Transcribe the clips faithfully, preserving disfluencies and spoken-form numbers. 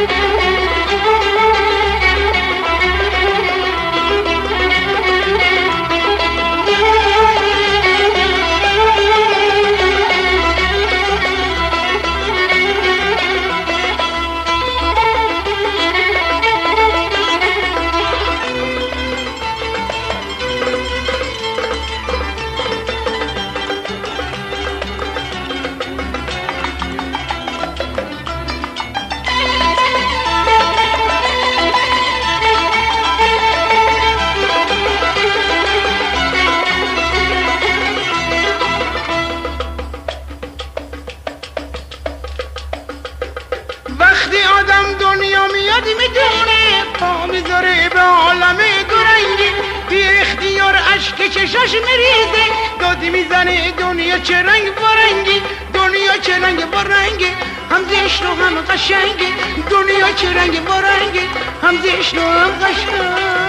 وقتی آدم دنیا میاد میدونه پا میذاره به عالم دورنگی، بی اختیار اشک چشاش میریزه، دادی میزنه دنیا چه رنگ برنگی، دنیا چه رنگ برنگی، هم زشت و هم قشنگی، دنیا چه رنگ برنگی، هم زشت و هم قشنگ.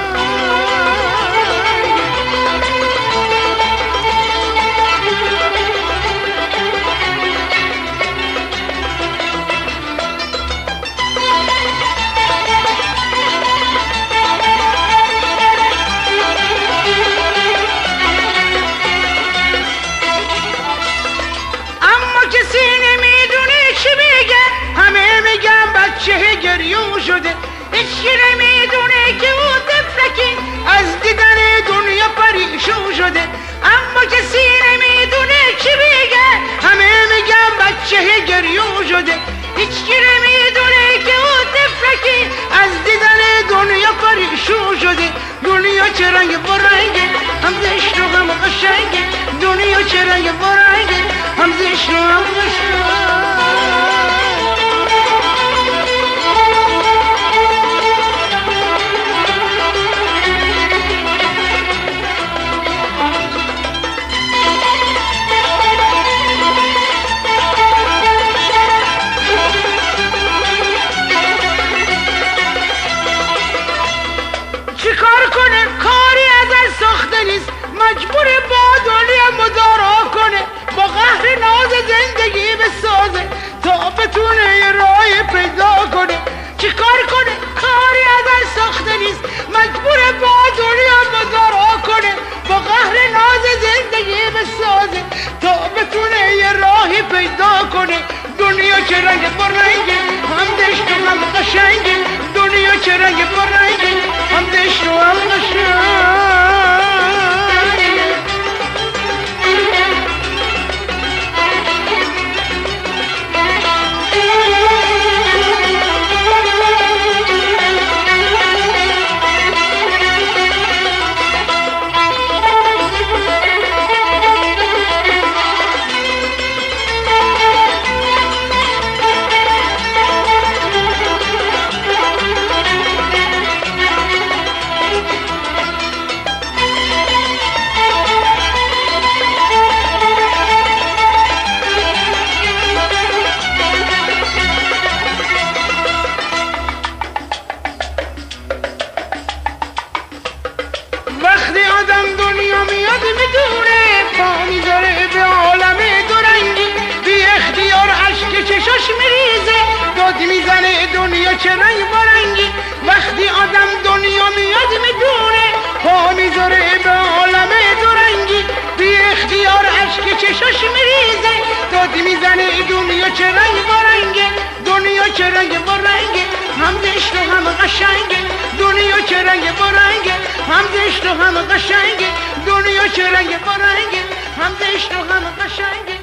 چه گریون شده، هیچکی نمیدونه که او طفلکی از دیدن دنیا پریشون شده، اما کسی نمیدونه چی بگه، همه میگن بچه گریون شده، هیچکی نمیدونه که او طفلکی از دیدن دنیا پریشون شده، دنیا چه رنگ برنگه، هم زشت و هم قشنگه، دنیا چه رنگ برنگه، هم زشت و هم قشنگه. مجبور با دنیا مدارا کنه، با قهر ناز زندگی بسازه تا بتونه یه راهی پیدا کنه. چی کار کنه؟ کاری ازش ساخته نیست، مجبور با دنیا مدارا کنه، با قهر ناز زندگی بسازه تا بتونه یه راهی پیدا کنه. دنیا چه رنگ برنگه، هم دشت و هم قشنگه، دنیا چه رنگ برنگه، هم دشت و هم قشنگه. میزنه دنیا چه رنگ برنگی، وقتی آدم دنیا میاد میدونه پا میذاره به عالم دورنگی، بی اختیار اشک چشاش میریزه، دادی میزنه دنیا چه رنگ برنگه، دنیا چه رنگ برنگه، هم زشت و هم قشنگه، دنیا چه رنگ برنگه، هم زشت و هم قشنگه، دنیا چه رنگ برنگه، هم زشت و هم قشنگه.